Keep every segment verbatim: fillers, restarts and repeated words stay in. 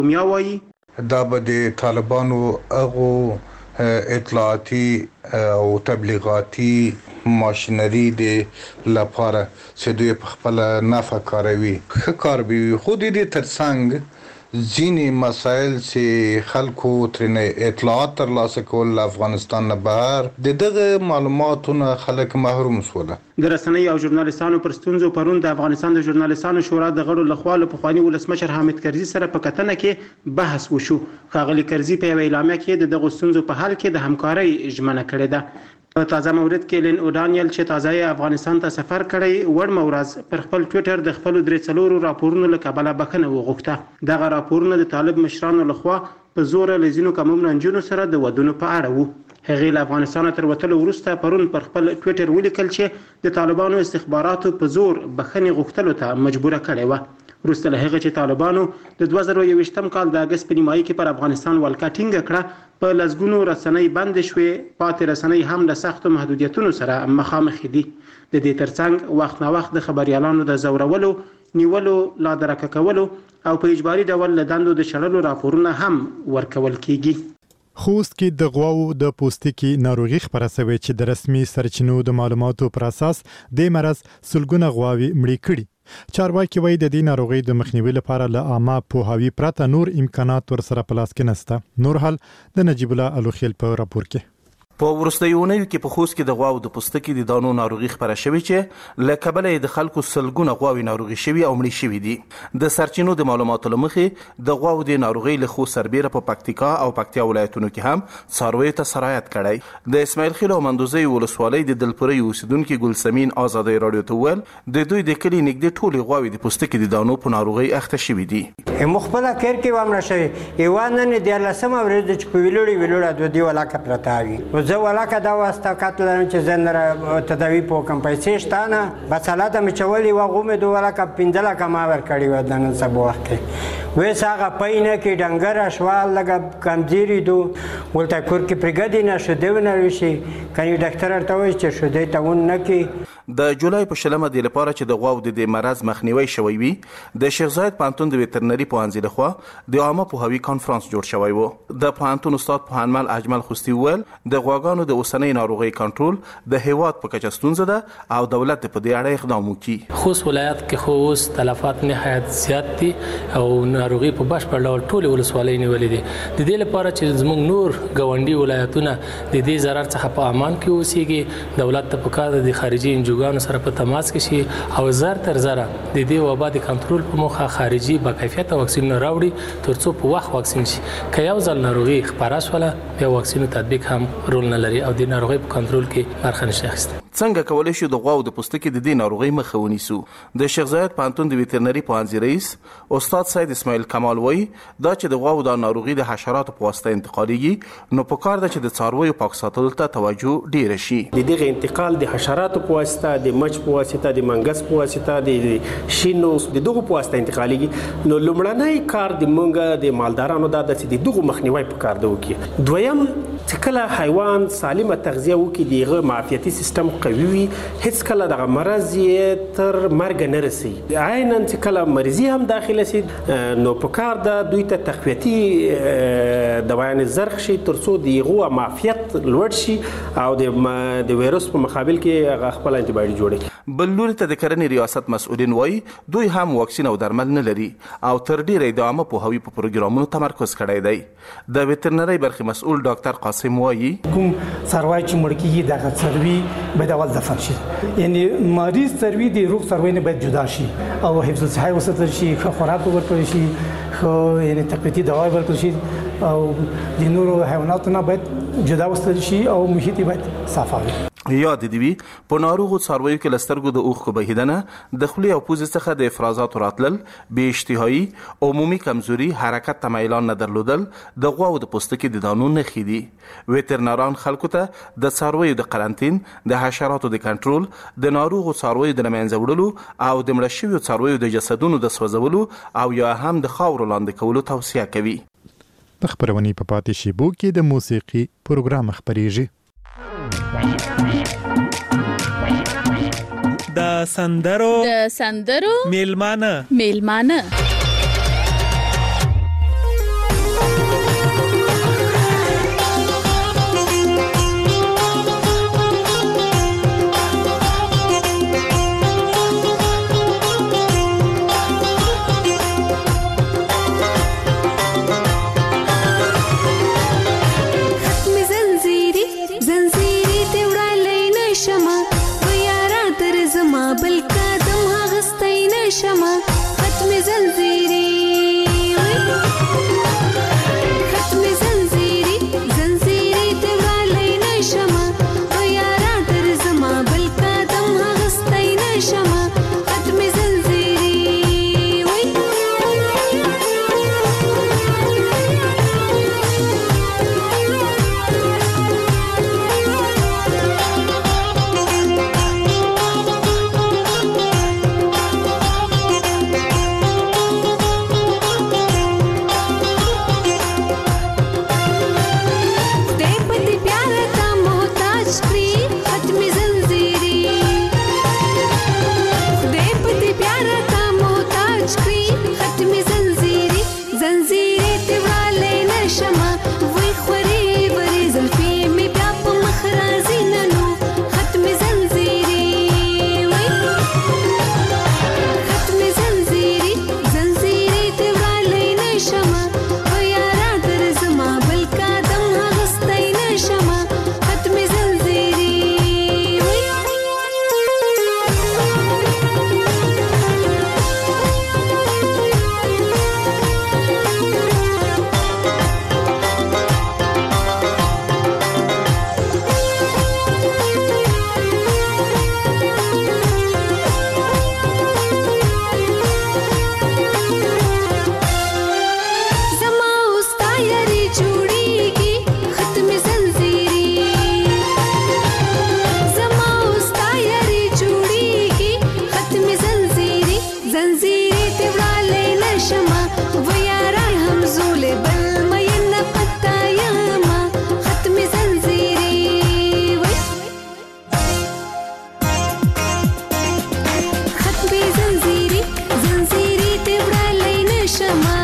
میا وایي دا به د طالبانو هغو اطلاعاتي او تبلیغاتي ماشینري د لپاره چې دوی په خپل نفع کاروي ښه کار به وي خو د دې ترڅنګ ځینې مسایل چې خلکو ترنه اطلاعات ترلاسه کول له افغانستان نه بهر د دغه معلوماتونه خلک محروم شول. د رسنۍ او ژورنالیستانو پر ستونزو پرون د افغانستان د ژورنالیستانو شورا د غړو لخوا له پخواني ولسمشر حامد کرزي سره په کتنه کې بحث وشو. ښاغلي کرزي په یوه اعلامیه کې د دغو ستونزو په حل کې د همکارۍ ژمنه کړې ده. په تازه مورد کې لین اودانیل چې تازه افغانستان ته سفر کړی وړ ورځ پر خپل ټویټر د خپل درې څلورو راپورونو له کبله بخښنه وغوښته. دغه راپورونه د طالب مشرانو لخوا په زور له ځینو کمونو نجونو سره د ودونو په اړه وو. هغې له افغانستانه تر وتلو وروسته پرون پر خپل ټویټر ولیکل چې د طالبانو استخباراتو په زور بخښنې غوښتلو ته مجبوره کړې وه. وروسته له هغه چې طالبانو د دوه زره یوویشتم کال د اګست په نیمایي کې پر افغانستان ولکه ټینګه کړه په لسګونو رسنۍ بندې شوې. پاتې رسنۍ هم له سختو محدودیتونو سره مخامخ دي. د دې ترڅنګ وخت نه وخت د خبریالانو د زورولو نیولو لا درکه کولو او په اجباري ډول له دندو د شړلو راپورونه هم ورکول کیږي. خوست کې د غواو د پوستکي ناروغي خبره شوې چې د رسمي سرچینو د معلوماتو پر اساس د مرز سلګونه غواوي مړې کړي. چارواکي وایي د دې ناروغي د مخنیوي لپاره له عامه پوهاوي پرته نور امکانات ورسره په لاس کې نشته. نور حال د نجیب الله الوخیل په راپور کې. په وروستیونیو کې په خوست کې د غواو د پوستکي د دانو ناروغي خبره شوې چې له کبله د خلکو سلګونه غواوي ناروغي شوي او مړي شوي دي. د سرچینو د معلوماتو لمخې د غواو د ناروغي له خو سربیره په پکتیکا او پکتیا ولایتونو کې هم څارویو ته سرایت کړی. د اسماعیل خیل او مندوزي ولسوالۍ د دلپوري اوسیدونکو ګلسمین آزادۍ رادیو ته ویل د دوی د کلی نږدې ټولې غواوي د پوستکي د دانو په ناروغي اخته شوي دي. مخبله کېر کې وامره شوی ایوانن د لسمه ورځ چې په ویلوړي ویلوړه د دی ولاکه پرتاوي زه ولاکه دا واسطه کتل چې زنده تداوی په کم پیسې شته نه بساله د مچولي وغومه د ولاکه پنځله کما ور کړی و د نن سبا وخت وې ساغه پاینه کې ډنګر شوال لګ کمزيري دو ولته کور کې پرګدي نه شو دیونه وشي کني ډاکټر ته وایي چې شو دې تاون نه کې. د جولای په شلمه د لپاره چې د غواو د مرز مخنیوي شوی وي د شیخ زاید پانتون د وترنري پوهنځي لخوا د عامه پوهاوي کانفرنس جوړ شوی وو. د پانتون استاد پوهنمل اجمل خوستی ول د غواګانو د اوسنۍ ناروغي کنټرول د هیواد په کچه ستونزه ده او دولت په دې اړه اقدام وکړي. خوست ولایت کې خو اوس تلفات نهایت زیات دي او ناروغي په بشپړ ډول ټول ولسوالۍ نیولې دي. د دې لپاره چې زموږ نور ګاونډي ولایتونه د دې ضرر څخه په امان کې اوسېږي دولت ته پکار د خارجي انجوګانو سره په تماس کې شي او زر تر زره د دې وبا د کنټرول په موخه خارجي با کیفیت واکسین راوړي ترڅو په وخت واکسین شي. که یو ځل ناروغي خبره شوله بیا واکسین تطبیق هم رول نه لري او د ناروغي په کنټرول کې برخه نشي اخیستل. څنګه کولای شو د غواو د پوستکي د دې ناروغي مخه ونیسو؟ د شیخ زاید پانتون د وترنري پوهنځي رئیس استاد سید اسماعیل کمال وایي دا چې د غواو د ناروغي د حشراتو په واسطه انتقالېږي نو په کار ده چې د څارویو پاک ساتلو ته توجه ډیره شي. د دغه انتقال د حشراتو په واسطه د مچ په واسطه د منګس په واسطه د شینو د دغه په واسطه انتقالېږي نو لومړنی کار د مونږ د مالدارانو دا د دغه مخنیوي په کار ده وکړي. دویم چې کله حیوان سالمه تغذیه وکړي دغه معافیتي سیستم قوي وي هیڅ کله دغه مرض یې تر مرګ نه رسي. عیناً چې کله مریضي هم داخله شي نو په کار ده دوی ته تقویتي دوایان زرخ شي ترڅو دغه معافیت لوړ شي او د وایرس په مقابل کې هغه خپل انټي باډي جوړي. بل لوري ته د کرنې ریاست مسؤلین وایي دوی هم واکسین او درمل نه لري او تر ډیره د عامه پوهاوي په پروګرامونو تمرکز کړی دی. د وترنري برخې مسؤل ډاکټر قاسم وایي کوم څاروی چې مړ کیږي دغه څاروي باید اول دفن شي یعنی مریض څاروي د روغ څاروي نه باید جدا شي او حفظ الصحه وساتل شي ښه خوراک ورکړل شي ښه یعنی تقویتي دوا ورکړل شي او د نورو حیواناتو نه باید جدا وساتل شي او محیط باید صاف وي. یاد دی وی په ناروغو څارویو کې لسترګو د اوښکو بهیدنه د خولې او پوزې څخه د افرازات راتلل بې اشتهایي عمومي کمزوري حرکت ته میلان نه درلودل د غواو د پوستکي د دانو نښې دي. وترنران خلکو ته د څارویو د قرنطین د حشراتو د کنټرول د ناروغو څارویو د لمنځه وړلو او د مړه شویو څارویو د جسدونو د سوځولو او یا هم د خاورو لاندې کولو توصیه کوي. د خبرونې په پاتې شیبو کې د موسیقي پروګرام خبرېږي. د سندرو د سندرو میلمانه میلمانه زول بل ما ينقطع ياما ختم زنزيري وي ختم زنزيري زنزيري تبرا لين شما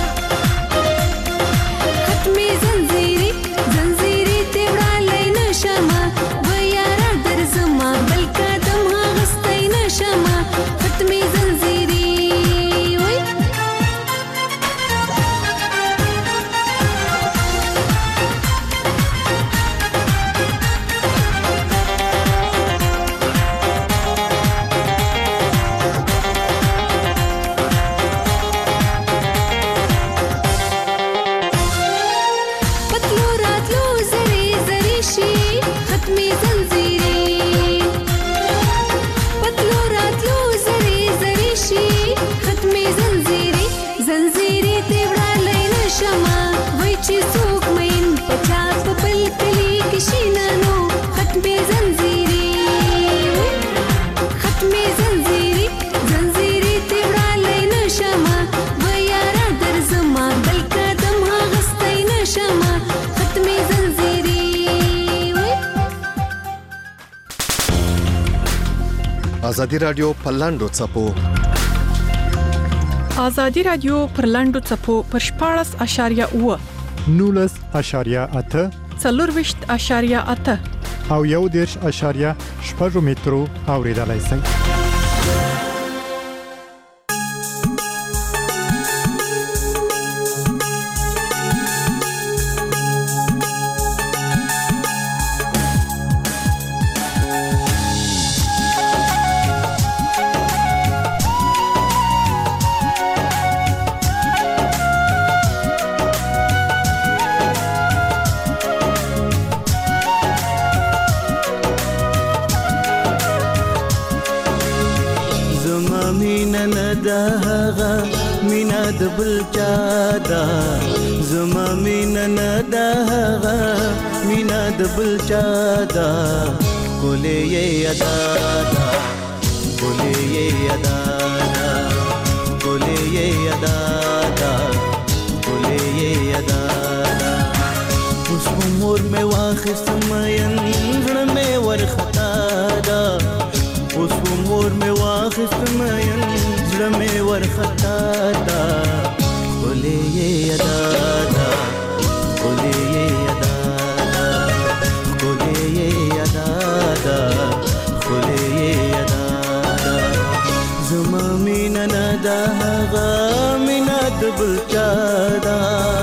ختم زنزيري زنزيري تبرا لين شما ويارا درزما بل قدم غستين شما ختم زنزيري وي پتلو راتلو زری زری شي ختم زنزيري پتلو راتلو زری زری شي ختم زنزيري زنزيري تبرا لين شما وای چې څوک مين پچا په بل کلی کې شینانو ختم زنزيري ختم زنزيري زنزيري تبرا لين شما ويارا درزما بل قدم غستين شما ختم زنزيري ازادي رادیو پلاندو چپو ازادي رادیو پر لاندو چپو پر شپاړس اشاریه و نولس اشاریه اته څلورويشت اشاریه اته او یو دیرش اشاریه شپږ مترو اوریدلای شئ. بل چادا زما مینا نداغا مینا دبل چادا کوله یې ادا دا کوله یې ادا دا کوله یې ادا دا کوله یې ادا دا اوس عمر مې واخست مېن زړه مې ورختا دا اوس عمر مې واخست مېن زړه مې ورختا دا کوله یې ادا دا کوله یې ادا دا کوله یې ادا دا کوله یې ادا دا زما مینا ندا غا مینا دبل چادا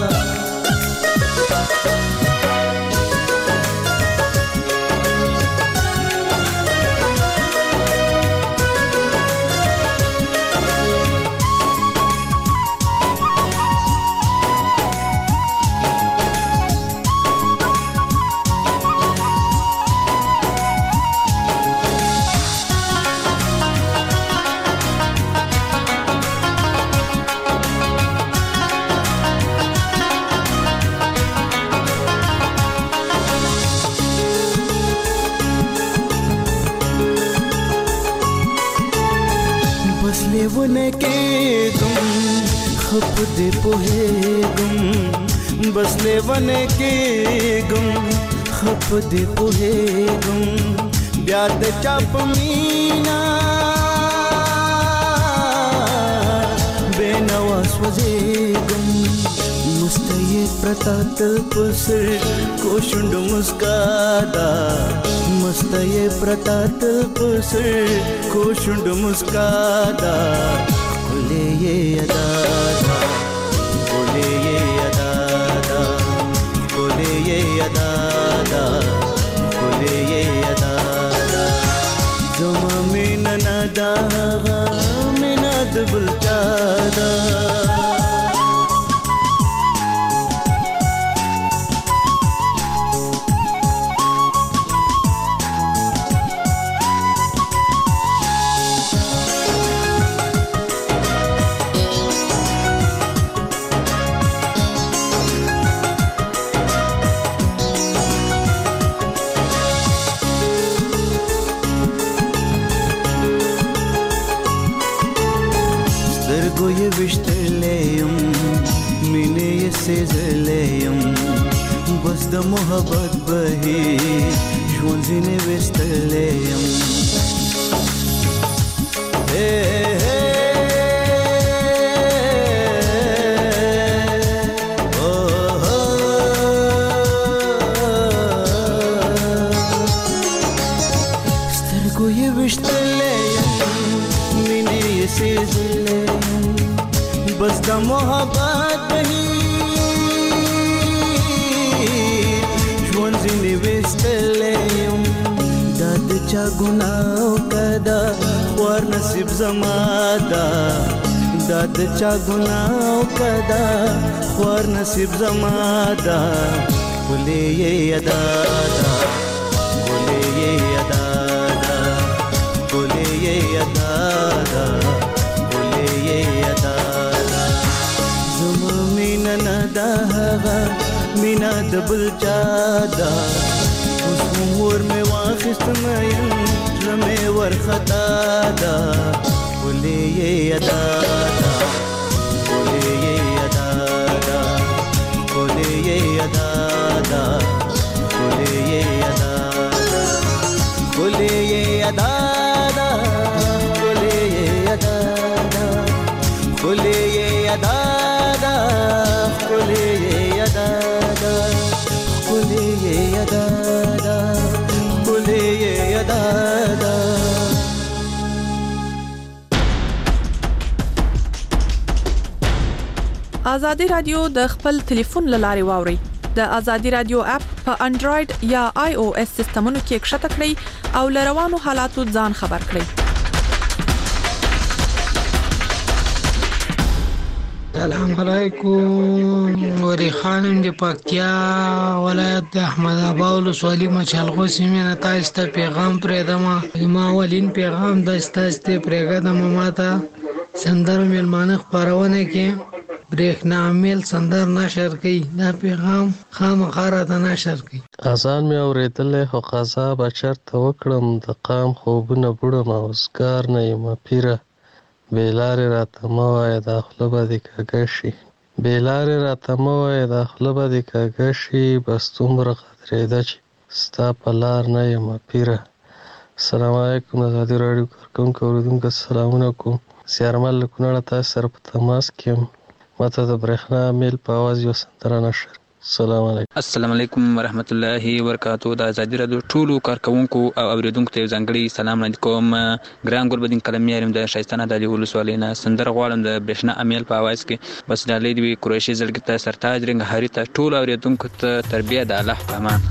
लेवने के गुम खप दे पोहे गुम बस लेवने के गुम खप दे पोहे गुम ब्याद चाप मीना बेनवास वजे गुम मुस्तये प्रतात पसर कोशुंड मुस्कादा मस्तये प्रतात पसर कोशुंड मुस्कादा कोले ये अदा दा कोले ये अदा दा कोले ये अदा दा कोले ये अदा दा जमा में नदा में नद बुलचादा سېزلی یم بس د محبت بهیر ژوند ځینې ویستلی یم سترګو یې ویشتلی یم مینې یې سېزلی یم بس د محبت بهیر ژوند ځینې ویستلی یم دا د چا ګناه کده خوار نصیب زما ده دا د چا ګناه کده خوار نصیب زما ده ګلې یې ادا ده ګلې یې ادا ده ګلې یې ادا ده ګلې یې ادا ده زما مینه نه ده هغه مینه د بل چا ده اوس مور مې واخیست مین زړه مې ورخطا ده ګلې یې ادا ده ګلې یې ادا ده ګلې یې ادا ده ګلې یې ادا ده ګلې یې ادا ده ګلې یې ادا ده ګلې یې ادا ده ګلې یې ادا ده ګلې یې ادا ده ګلې یې ادا ده ازادي رادیو د خپل ټلیفون لارې واوري د ازادي رادیو اپ په انډراید یا آی او اس سیستمونو کې ښکته کړئ او لروانو حالاتو ځان خبر کړئ السلام علیکم وری خانم د پکتیا ولایت د احمد آباد ولسوالۍ مچالغو سیمې نه تاسو ته پیغام پرېږدم ما ولین پیغام د تاسو ته پرېږدم ماته سندرو میلمانه خبرونه کې برېښنا میل سندر نشر کوي دا پیغام خامخا راته نشر کوي اذان مې اورېدلی خو قضا به چېرته وکړم د قام خوبونه بوړم اوزګار نه یم پیره بې لارې راته مه وایه دا خوله به دې کږه شي بې لارې راته مه وایه دا خوله به دې کږه شي بس دومره قدرېده چې ستا په لار نه یم پیره السلام علیکم ازادي راډیو کارکوونکو اورېدونکو سلامونه کوم زیارمل له کونړه تاسو سره په تماس کې یم ماته د برېښنا میل په اواز یو سندره نشر السلام علیکم السلام علیکم ورحمت الله وبرکاتو د ازادي رادیو ټولو کارکوونکو او اوریدونکو ته ځانګړي سلام وړاندې کوم ګران ګلبدین کلمي یم د شایستانه د ولسوالۍ نه سندره غواړم د برېښنا امیل په اواز کې بس ډالۍ دی قریشي زړګي ته سرتاج رنګ هری ته ټولو اوریدونکو ته تربیه د الله په امان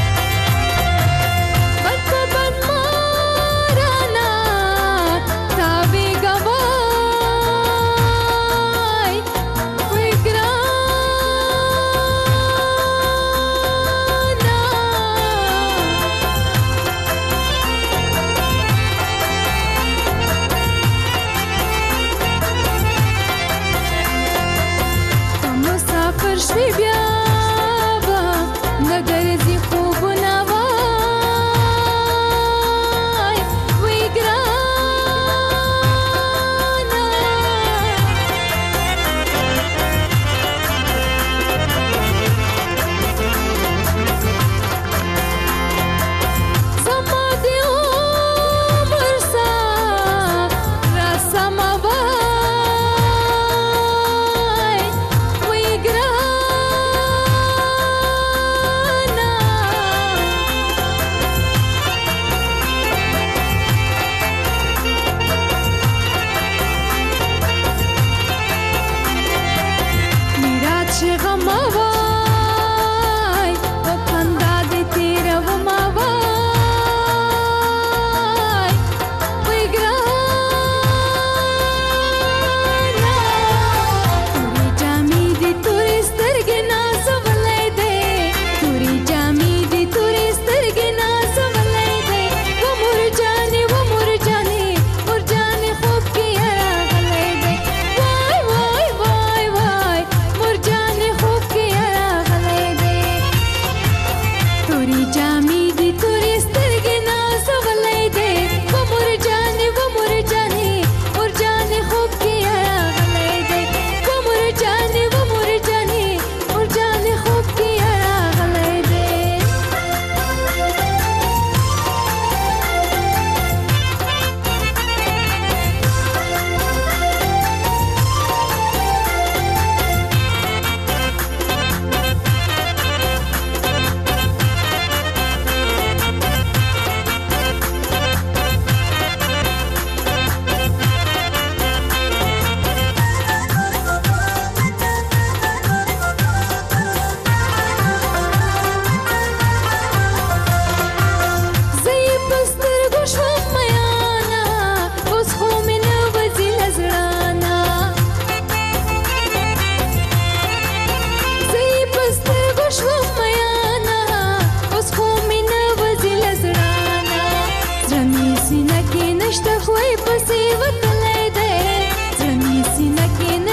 تا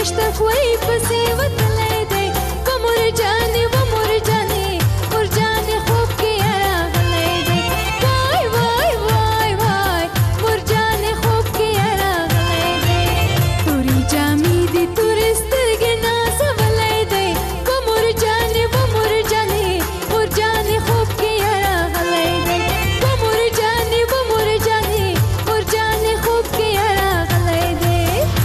دشته خوی پسې وتلی دی په مرجانې و مرجانې مرجانې خوب کې راغلی دی وای وای وای وای مرجانې خوب کې راغلی دی تورې جامې دي تورې سترګې نازولی دی په مرجانې و مرجانې مرجانې خوب کې راغلی دی په مرجانې و مرجانې مرجانې خوب کې راغلی دی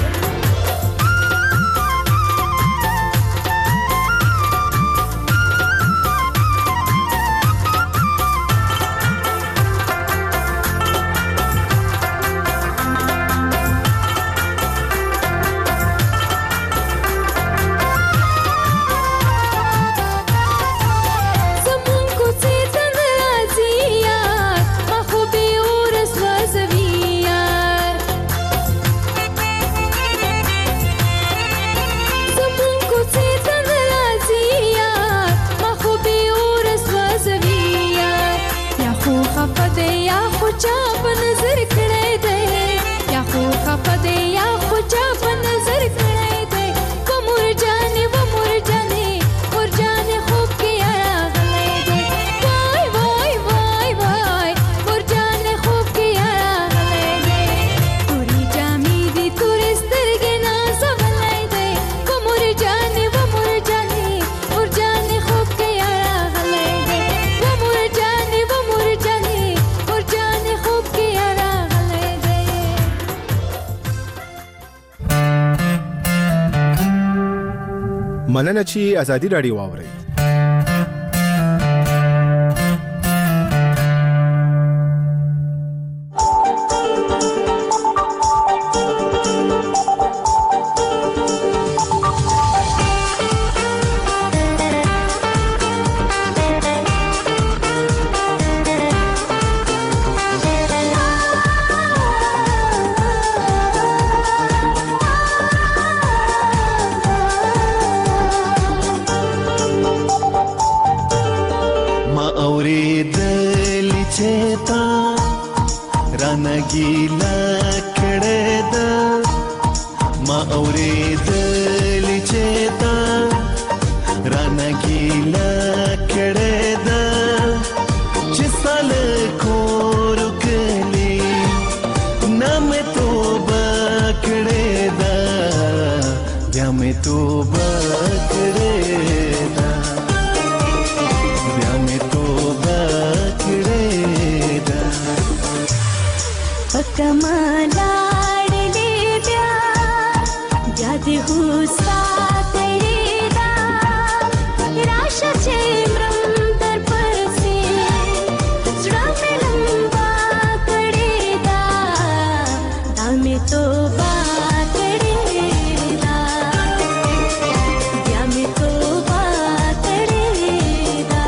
زمون کوڅې ته نه راځي یار ما خو بې اوره سوځوي یار زمون کوڅې ته نه راځي یار ما خو بې اوره سوځوي یار یا خو خفه دی یا خو چا په نظر کړی دی یا خو خفه دی یا خو چا په نظر کړی دی په مرجانې و مرجانې مرجانې خوب کې راغلی دی وای وای وای وای مرجانې خوب کې راغلی دی تورې جامې دي تورې سترګې نازولی دی په مرجانې و مرجانې مرجانې خوب کې راغلی دی و مرجانې و مرجانې مرجانې خوب کې راغلی دی مننه چې ازادي راډیو واورئ. ما اورېدلې چې تا رانه ګیله کړې ده ما اورېدلې چې تا رانه ګیله کړې ده چې سال کور کلی نه مې توبه کړې ده بیا مې توبه کړې ده بیا مې توبه کړې ده پکما لاړلې بیا بیا دې هوسا کړې ده راشه چې مرم در پسې زړه مې لمبا کړې ده دا مې توبه کړې ده بیا مې توبه کړې ده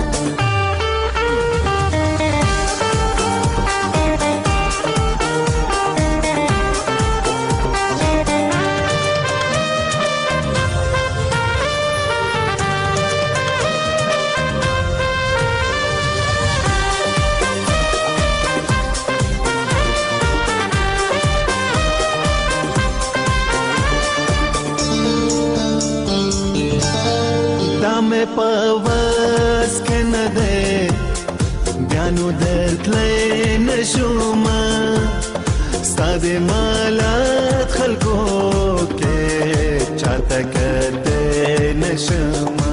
دا مې په وس کې نه دی بیا نو درتلی نه شومه ستا د مالت خلکو کې چاته کتی نه شمه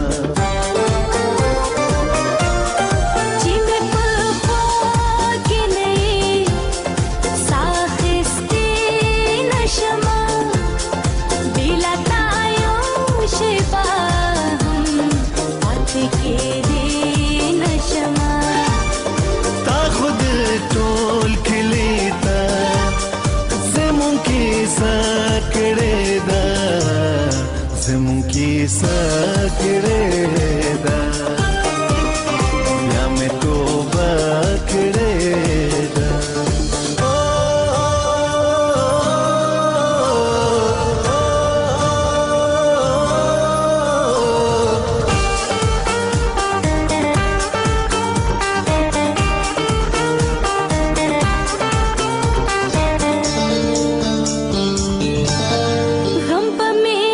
چې مې په خوا کې نه یې ساه اخیستې نه شمه بېله تا یو شېبه هم پاتې کېدې نه شمه تا خود ټول کلی ته زمون کیسه کړې ده زمون کیسه کړې ده بیا مې توبه کړې ده غم په مې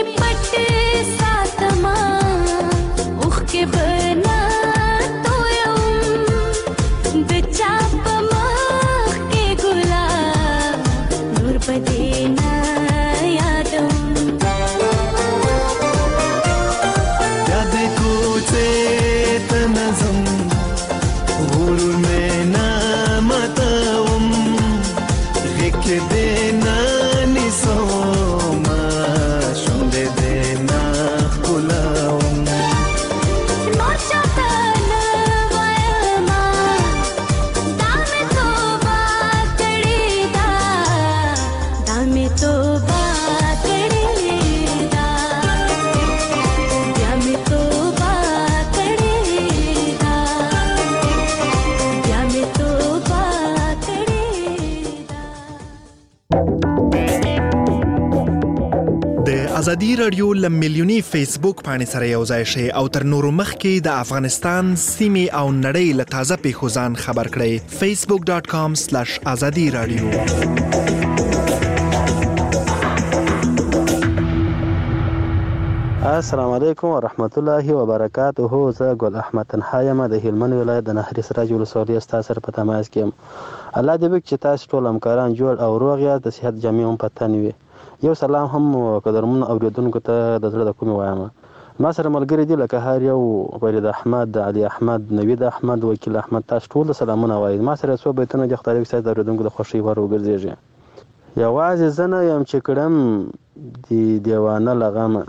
چې دینا نسوما شوند دینا خلاوم نور چاته نه وایم دا مې توبه کړې ده دا مې توبه کړې ده بیا مې توبه کړې ده بیا مې توبه کړې د ازادي رادیو لم میلیونی فیسبوک باندې سره یو ځای شي او تر نورو مخکې د افغانستان سیمې او نړۍ له تازه پیښو ځان خبر کړئ facebook dot com slash azadi radio. السلام علیکم ورحمت الله وبرکاته. زه ګل احمد تنها یم د هلمند ولایت د نهري سراج ولسوالۍ ستا سره په تماس کې یم. الله دې وکړي چې تاسو ټول همکاران جوړ او روغ یاست، د صحت جامې هم په تن وي. یو سلام هم قدرمنو اوریدونکو ته د زړه د کومې وایم. ما سره ملګري دي لکه هر یو فرید احمد، علي احمد، نوید احمد، وکیل احمد، تاسو ټول سلامونه وایي. ما سره څو بیتونه د خدای وکړي د اوریدونکو د خوښۍ ور وګرځېږي. یوازې زه نه یم چې کړم د دیوانه له غمه،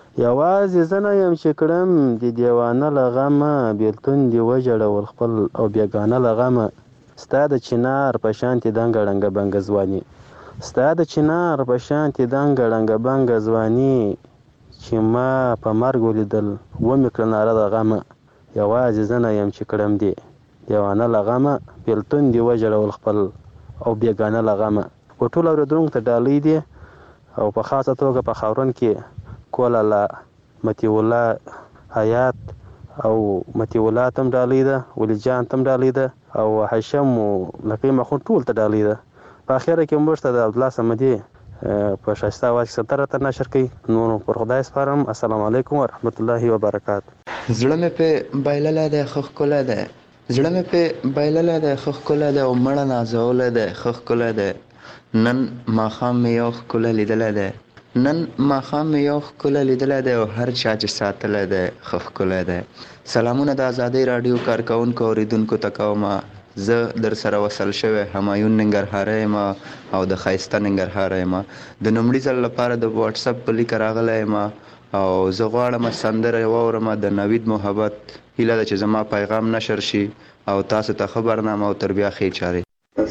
یوازې زه نه یم چې کړم د دیوانه له غمه، بېلتون دې وژړول خپل او بېګانه له غمه. ستا د چنار په شانتې دنګه ړنګه بنګه ځواني، ستا د چنار په شانتې دنګه ړنګه بنګه ځواني، چې ما په مرګ ولیدل ومې کړه ناره د غمه. یوازې زه نه یم چې کړم دې دیوانه له غمه، بېلتون دې وژړول خپل او بېګانه له غمه. و ټول اورېدونکو ته ډالۍ دي او په خاصه توګه په خاورون کې کولاله، مطیع الله حیات او مطیع الله ته هم ډالۍ ده، ولی جان ته هم ډالۍ ده او هشم او نقیم اخون ټول ته ډالۍ ده. په اخره کې موږ ته د عبدالله صمدي په ښایسته اواز کې سندره ته نشر کوي. نور پر خدای سپارم. السلام علیکم ورحمت الله وبرکاته. زړه مې په بایلله دی خو ښکلی دی، زړه مې په بایلله دی خو ښکلی دی او مړه نازولی دی خو ښکلی دی. نن ماښام مې یو ښکلی لیدلی دی، نن ماښام مې یو ښکلی لیدلی دی او هر چا چې ساتلی دی ښه ښکلی دی. سلامونه د ازادۍ راډیو کارکوونکو اوریدونکو ته کومه. زه در سره وصل شوی همایون ننګرهاری یم او د ښایسته ننګرهاره یم. د لومړي ځل لپاره د واټساپ په لیک راغلی یم او زه غواړم سندره واورم د نوید محبت. هیله ده چې زما پیغام نشر شي او تاسو ته ښه برنامه او تر بیا ښې چارې.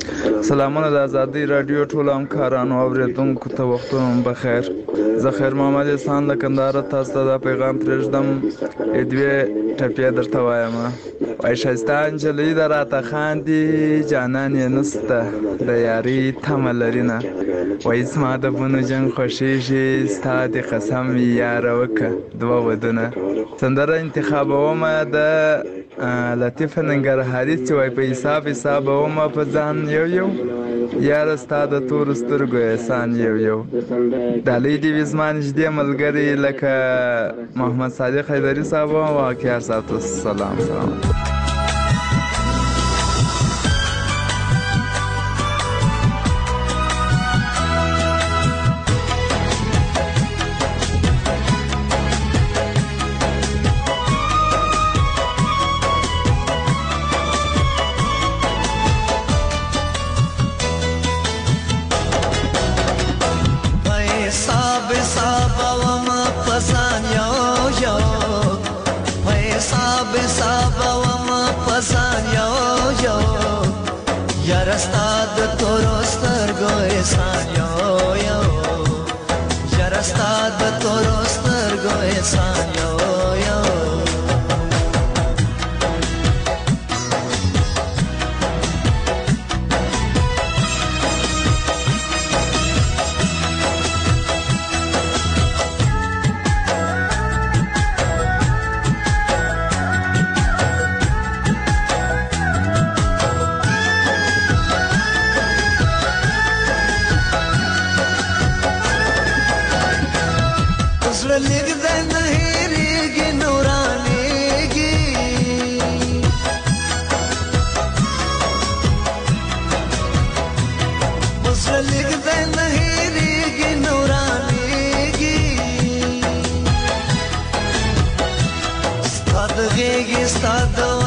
سلامونه د ازادۍ راډیو ټولو همکارانو او اورېدونکو ته وختونه بخیر. زه خیر محمد احسان له کندهاره تاسو ته دا پیغام پرېږدم. دوې ټپې درته وایم. وایي ښایسته نجلۍ ده راته خاندي، جانان یې نسته د یارۍ تمه لري نه. وایي زما د بونو جنګ خوښېږي، ستا د قسم یاره وکړه دوه ودونه. سندره انتخابومه د لطیفه ننګرهاري چې وایي په حساب حسابومه په ځان یو یو، یاره ستا د تورو سترګو احسان یو یو. ډالۍ دې وي زما نږدې ملګري لکه محمد صادق حیدري صاحب او واقعار صاحب ته سلام سلام.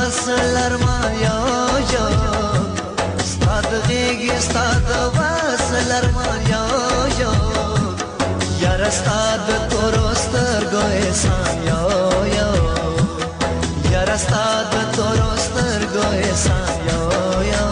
ستاد غیږ ستاد واسه خپل ارمان یا یا یار استاد تورستر گو احسان یا یا یار استاد تورستر گو احسان یا یا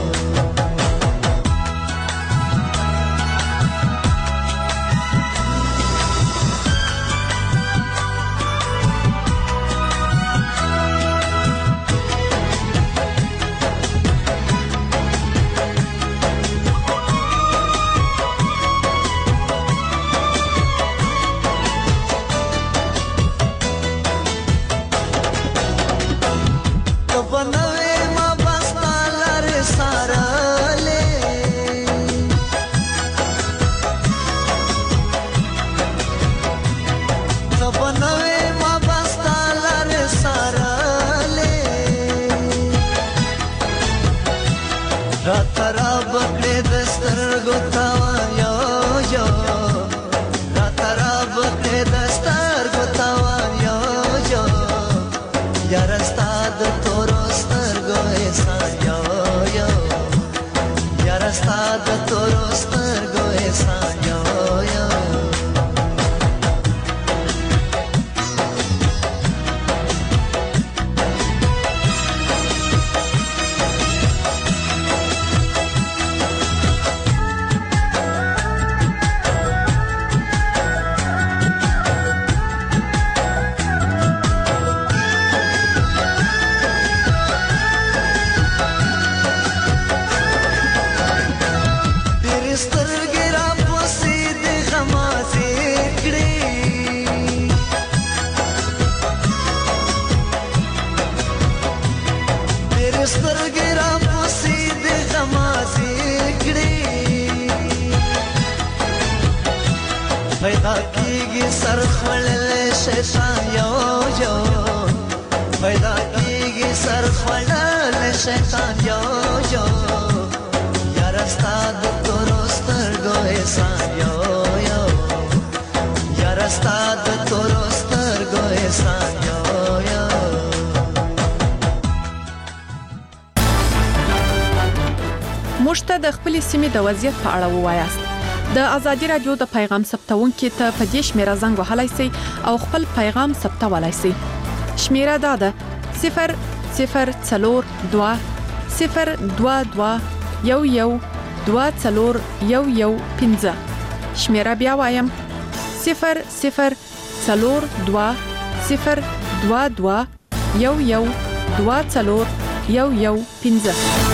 موږ د خپل سیمې د وضعیت په اړه ووایاست د ازادي رادیو د پیغام ثبتونکو ته په دې شمیره زنګ وهلای شئ او خپل پیغام ثبتولای شئ. شمیره دا ده صفر صفر څلور دوه صفر دوه دوه یو یو دوه څلور یو یو پنځه. شمیره بیا وایم صفر صفر څلور دوه صفر دوه دوه یو یو دوه څلور یو یو پنځه.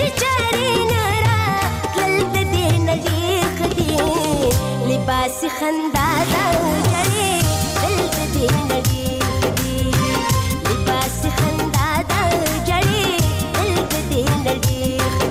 چارې نرا تل د دې نړۍ خدي لباس خندا دا جړې تل د دې نړۍ خدي لباس خندا دا جړې تل د دې نړۍ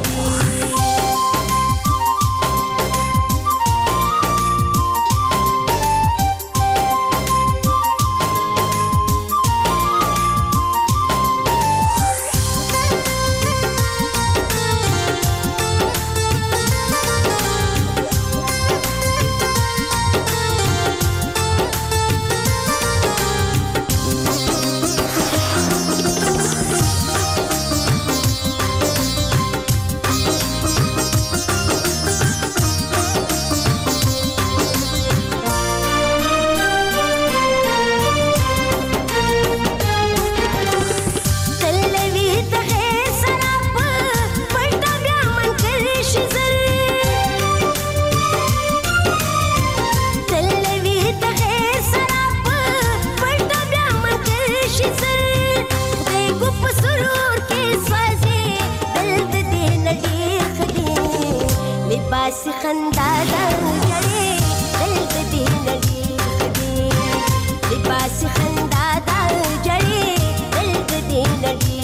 خندا دا جړې تل د دې نړۍ خدي لباس خندا دا جړې تل د دې نړۍ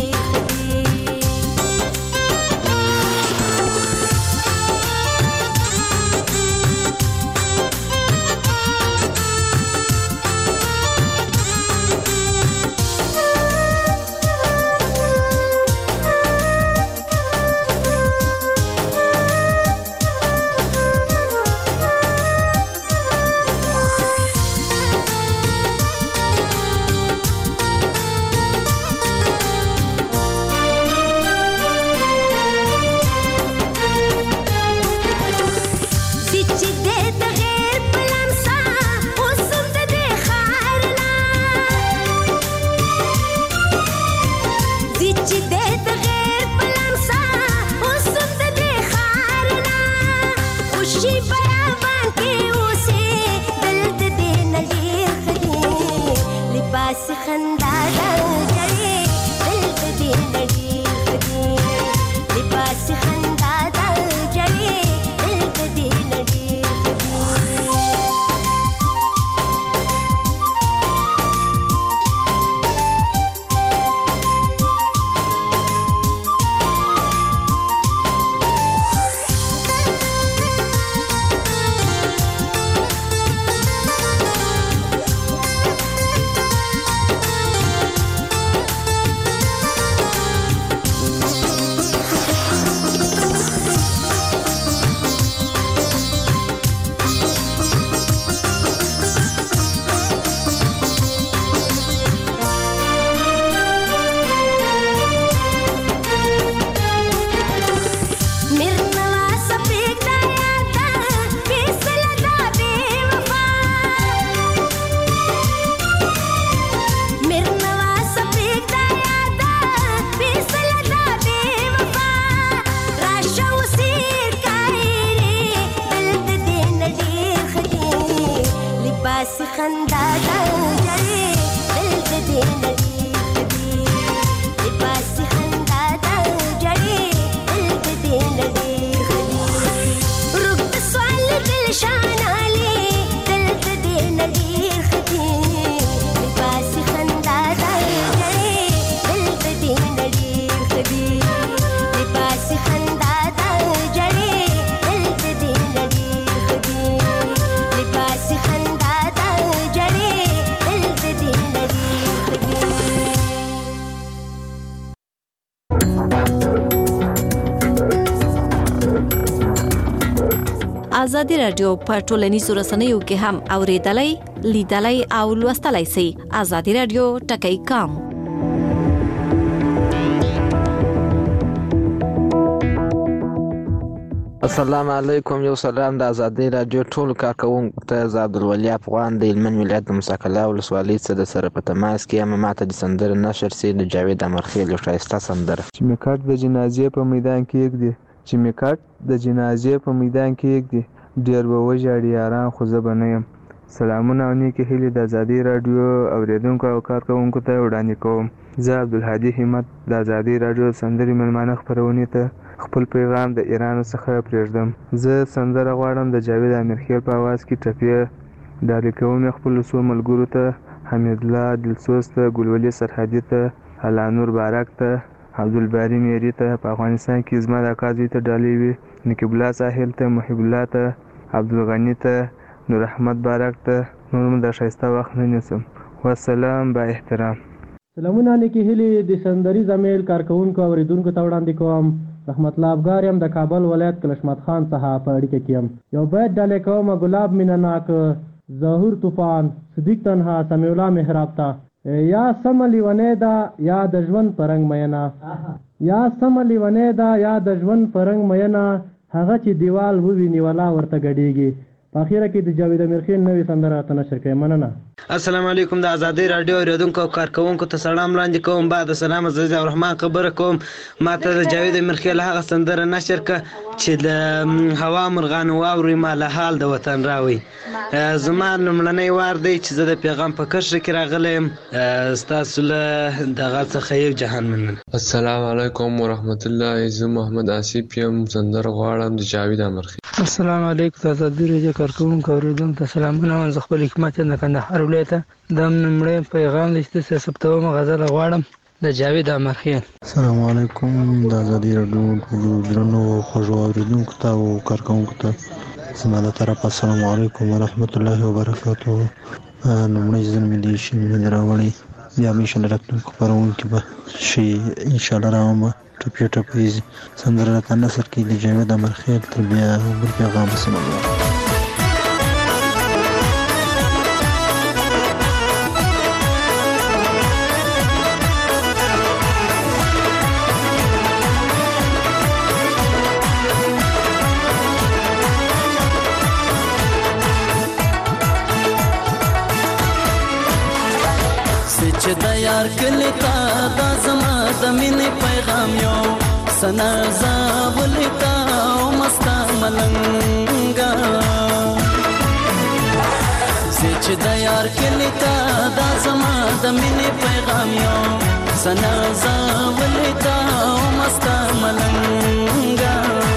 ازادي رادیو په ټولنیزو رسنیو کې هم اوریدلای لیدلای او لوستلای شئ. ازادي رادیو ټکی کام السلام علیکم. یو سلام د ازادي رادیو ټول کارکونکو ته. زه عبدالولي افغان د هلمند ولایت د مساکله ولسوالۍ څخه د سره په تماس کې یم. ماته د سندره نشر سي د جاوید امرخیل یو ښایسته سندره چې مې کټ د جنازې په میدان کې یږدي چې مې کټ د جنازې په میدان کې یږدي ډېر به وژاړي یاران خو زه به نه یم. سلامونه او نیکې هیلې د ازادي رادیو اورېدونکو او کارکوونکو ته وړاندې کوم. زه عبدالهادي همت د ازادي رادیو د سندرې مېلمانه خپرونې ته خپل پیغام د ایران څخه پرېږدم. زه سندره غواړم د جاوید امیرخیل په اواز کې ټپې ډالۍ کوم خپلو څو ملګرو ته، حمید الله دلسوز ته، ګلولي سرحدي ته، الله نور بارک ته، عبدالباري میري ته. په افغانستان کې زما د اکا زوی ته ډالۍ وي، نقیب الله ساحل ته، محب الله ته، عبدالغني ته، نور احمد بارک ته. نور م د ښایسته وخت نه نیسم. والسلام، با احترام. سلامونه نیکې هیلې د سندریز امیل کارکوونکو اوریدونکو ته وړاندې کوم. رحمت الله افګار یم د کابل ولایت کلشمت خان څخه په اړیکه کې یم. یو بیت ډالۍ کوم ګلاب مینه ناک، ظهور طوفان، صدیق تنها، سمیع الله محراب ته. یا سم لیونی ده یا د ژوند په رنګ مینه، یا سم لیونی ده یا د ژوند په رنګ مینه، هغه چې دیوال وویني ولا ورته ګډېږي. په اخیره کې د جاوید امیرخیل نوې سندره راته نشر کړئ. مننه. السلام علیکم. د ازادۍ راډیو اوریدونکو او کارکوونکو ته سلام وړاندې کوم. بعد السلام عزیز الرحمن خبره کوم. ما ته د جاوید امیرخیل هغه سندره نشر کړه چې د هوا مرغانو واوري ما له حال د وطن راوي. زما لومړنی وار دی چې زه د پیغام په کرښه کې راغلی یم. ستاسو له دغه څخه یو جهان مننه. السلام علیکم ورحمت الله. زه محمد آصف یم. سندره غواړم د جاوید امیرخیل. السلام علیکم. د ازادۍ راډیو کارکوونکو اوریدونکو ته سلامونه وایم. زه خپل حکمت یم د کندهار ولایت. دا لومړی پیغام دی چې ثبتوم غزل غواړم د جاوید امیرخیل. السلام علیکم. د ازادۍ راډیو ټولو درنو خوږو اوریدونکو ته او کارکوونکو ته زما له طرفه السلام علیکم ورحمت الله وبرکاته. لومړی ځل مې دې شي مې راوړی، بیا مې انشاءالله راتلونکو خپرونکو کې به شي انشاءالله راوړم. ټپې ټپې سندره راته نثر کړي د جاوید امیرخیل. تر بیا بل پیغام سم الله. چې د یار کلی تا دا زما د مینې پیغام یو سنا زاولی تا او مستا ملنګا. چې د یار کلی تا دا زما د مینې پیغام یو سنا زاولی تا او مستا ملنګا.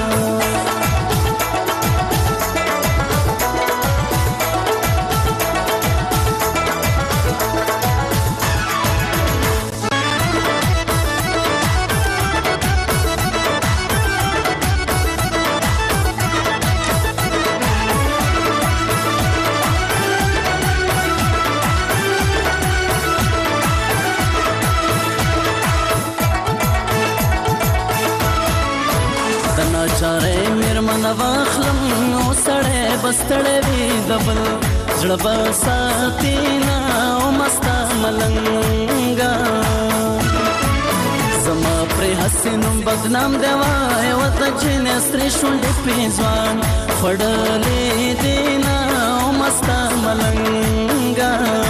چاره میرمن واخلم نو سړی بستړی وي د بل زړه به ساتي نه او مستا ملنګا. زما پرې هسې نوم بدنام دی وای ورته چې نسترې شونډې پې ځوان فړلې دي نه او مستا ملنګا.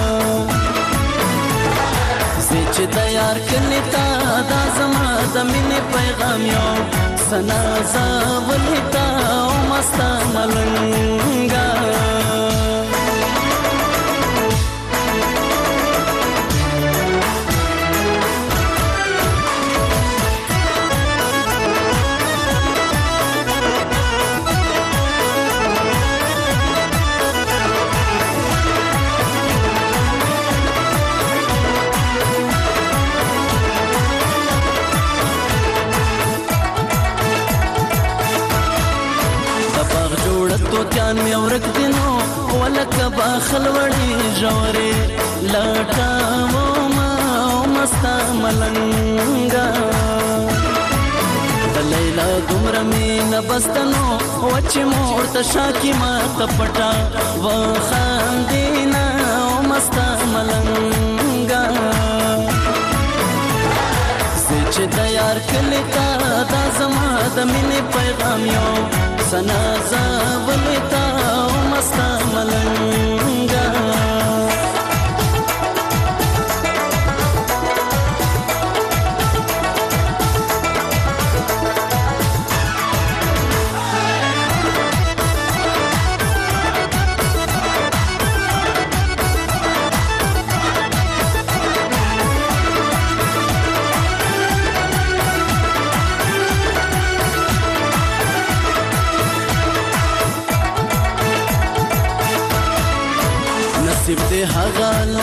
زه چې د یار کلي تا دا زما د مینې پیغام یو سنا زاولی تا او مستا ملنګا. توتیان می ورک دینو ولکه باخل وړي ژورې لټاو ما مستا ملنګا. د لیلا دومره مینه بستنو وچې مور ته شاکي ما ته پټه وخاندېنه مستا ملنګا. زه چې د یار کلي تا دا زما د مینې پیغام یو سنا زاولی تا او مستا ملنګا.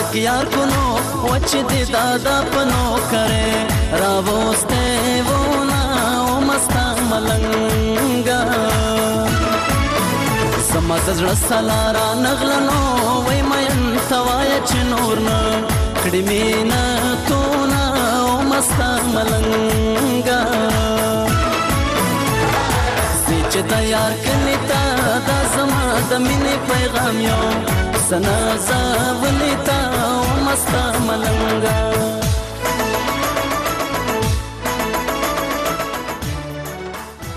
عاشق یار کنو وچ دی دادا پنو کرے راوستے وونا او مستا ملنگا زما زړه سلارا نغلنو وای مین توای چ نور نه کړي مینا تو نا او مستا ملنگا چې دا یار کلی تا دا زما د مینې پیغام یو سنا زولتا او مستا ملنګا